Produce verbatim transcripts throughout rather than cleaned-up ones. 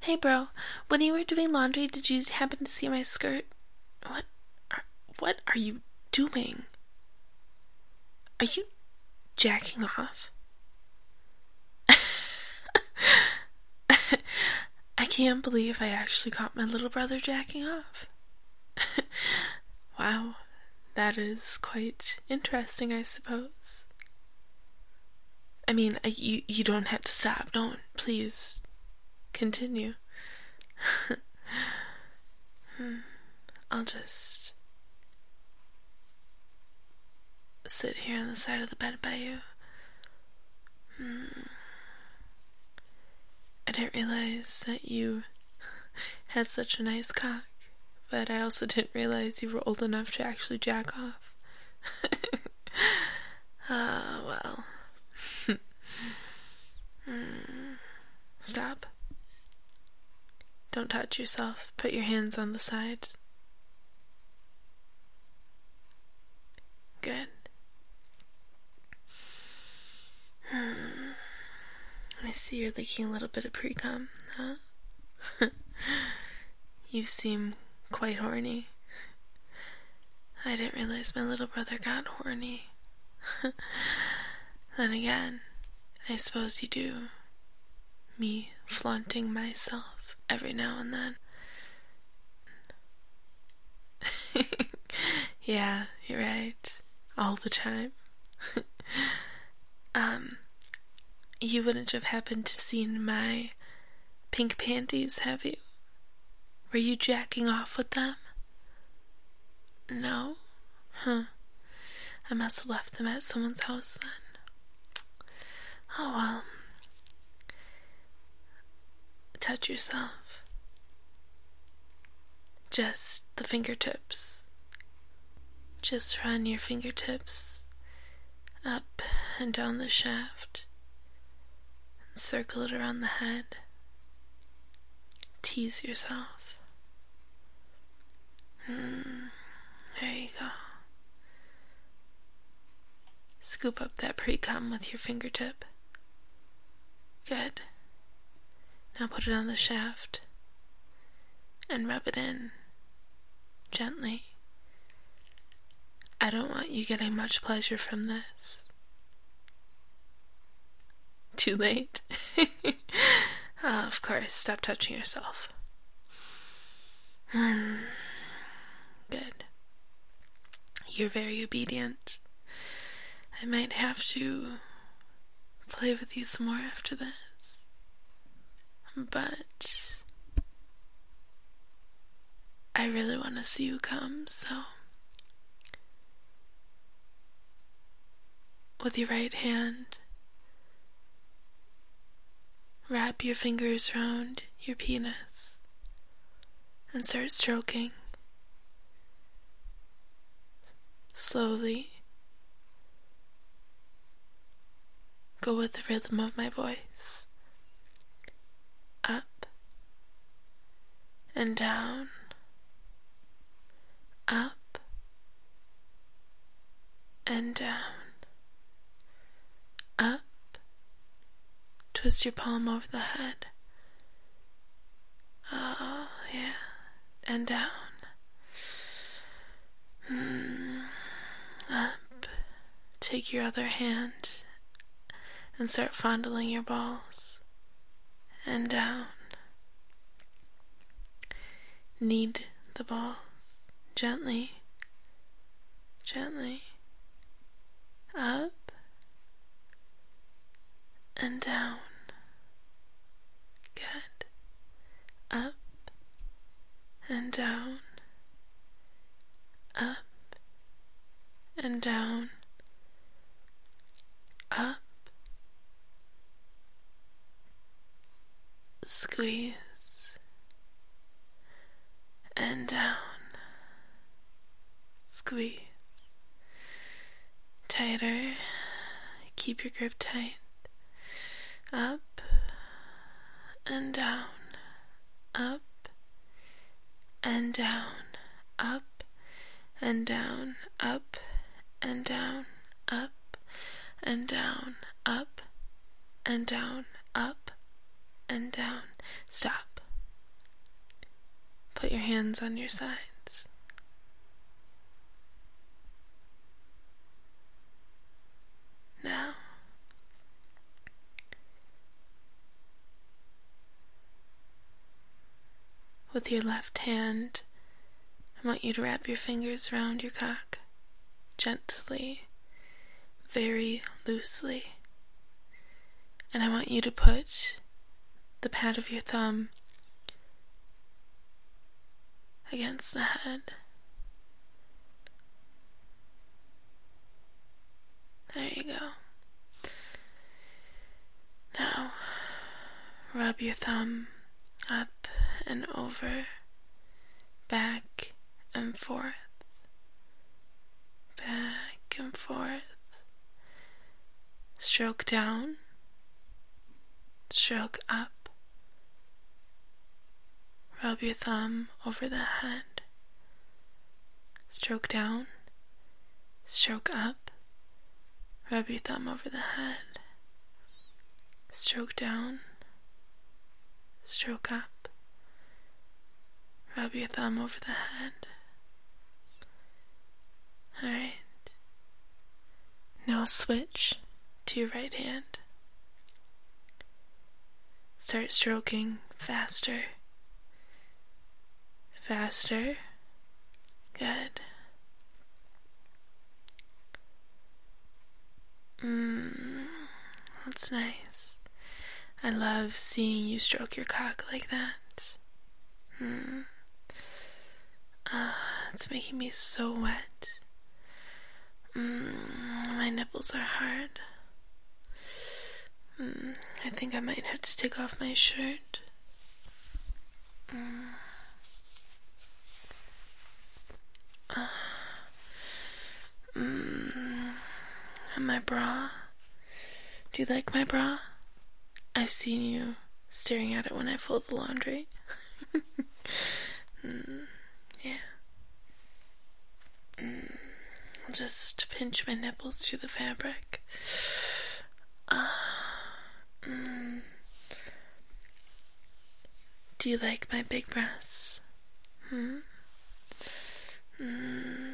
Hey bro, when you were doing laundry, did you happen to see my skirt? What are, what are you doing? Are you jacking off? I can't believe I actually caught my little brother jacking off. Wow, that is quite interesting, I suppose. I mean, you, you don't have to stop. Don't, please. Continue. hmm. I'll just sit here on the side of the bed by you. Hmm. I didn't realize that you had such a nice cock, but I also didn't realize you were old enough to actually jack off. Ah, uh, well. hmm. Stop. Don't touch yourself. Put your hands on the sides. Good. Hmm. I see you're leaking a little bit of pre-cum, huh? You seem quite horny. I didn't realize my little brother got horny. Then again, I suppose you do. Me flaunting myself every now and then. Yeah, you're right. All the time. um, you wouldn't have happened to seen my pink panties, have you? Were you jacking off with them? No? Huh. I must have left them at someone's house then. Oh well. Touch yourself. Just the fingertips. Just run your fingertips up and down the shaft and circle it around the head. Tease yourself. Hmm. There you go. Scoop up that pre-cum with your fingertip. Good. Now put it on the shaft and rub it in gently. I don't want you getting much pleasure from this. Too late? Oh, of course, stop touching yourself. Hmm. Good. You're very obedient. I might have to play with you some more after this. But I really want to see you come, so with your right hand, wrap your fingers around your penis and start stroking. Slowly. Go with the rhythm of my voice. Up and down. Up and down. Up. Twist your palm over the head. Oh, yeah. And down. Mm. Up. Take your other hand and start fondling your balls. And down. Knead the balls. Gently. Gently. Up. And down. Good. Up. And down. Up. And down. Up. Squeeze. And down. Squeeze. Tighter. Keep your grip tight. Up. And down. Up. And down. Up. And down. Up. And down. Up. And down. Up. And down. Up. And down. Stop. Put your hands on your sides. Now, with your left hand, I want you to wrap your fingers around your cock, gently, very loosely. And I want you to put the pad of your thumb against the head. There you go. Now, rub your thumb up and over, back and forth, back and forth. Stroke down, stroke up. Rub your thumb over the head. Stroke down, stroke up. Rub your thumb over the head. Stroke down, stroke up. Rub your thumb over the head. Alright. Now switch to your right hand. Start stroking faster. Faster. Good. Mmm, that's nice. I love seeing you stroke your cock like that. Hmm. Ah, it's making me so wet. Mm, my nipples are hard. Mm, I think I might have to take off my shirt. Mm. Uh, mm, and my bra. Do you like my bra? I've seen you staring at it when I fold the laundry. mm, yeah. Mm, I'll just pinch my nipples through the fabric. Uh, mm. Do you like my big breasts? Hmm? Mm.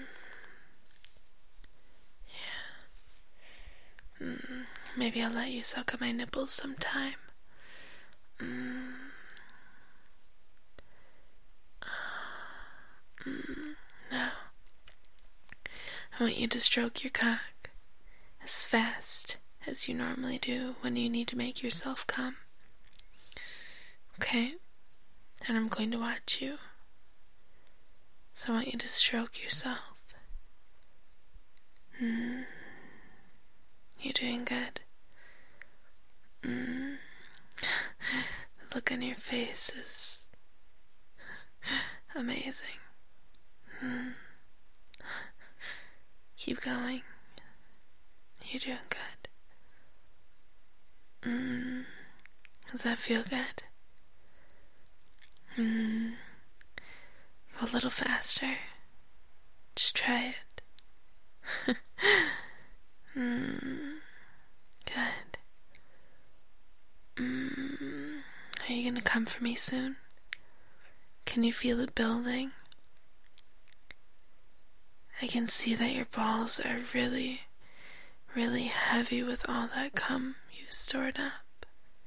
Yeah. Mm. Maybe I'll let you suck on my nipples sometime. Mm. Mm. Now, I want you to stroke your cock as fast as you normally do when you need to make yourself come. Okay? And I'm going to watch you. So I want you to stroke yourself. Mm. You're doing good. Mm. The look on your face is amazing. Mm. Keep going. You're doing good. Mm. Does that feel good? Mm. Go a little faster. Just try it. mm. Good. Mm. Are you gonna come for me soon? Can you feel it building? I can see that your balls are really, really heavy with all that cum you stored up.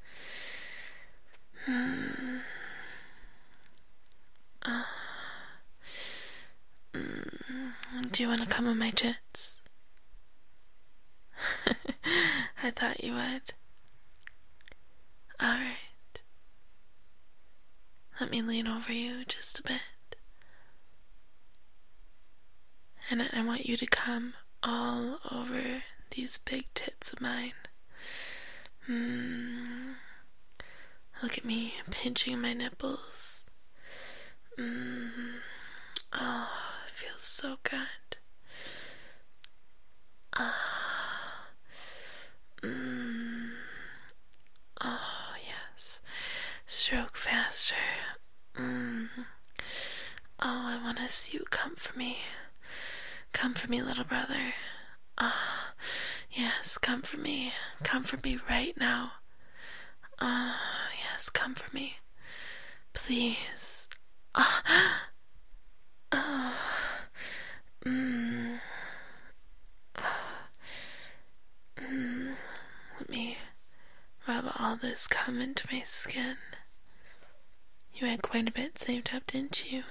Mm. Uh. Mm. Do you want to come on my tits? I thought you would. Alright. Let me lean over you just a bit. And I want you to come all over these big tits of mine. Mm. Look at me pinching my nipples. Mm. Oh, it feels so good. Ah. Mm. Oh, yes. Stroke faster. Mm. Oh, I want to see you come for me. Come for me, little brother. Ah, yes, come for me. Come for me right now. Ah, yes, come for me. Please. Ah, have all this come into my skin. You had quite a bit saved up, didn't you?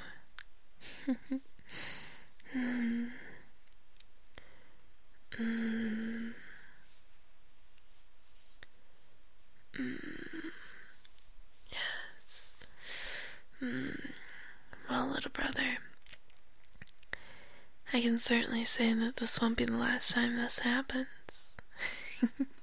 mm. Mm. Mm. Yes. Mm. Well, little brother, I can certainly say that this won't be the last time this happens.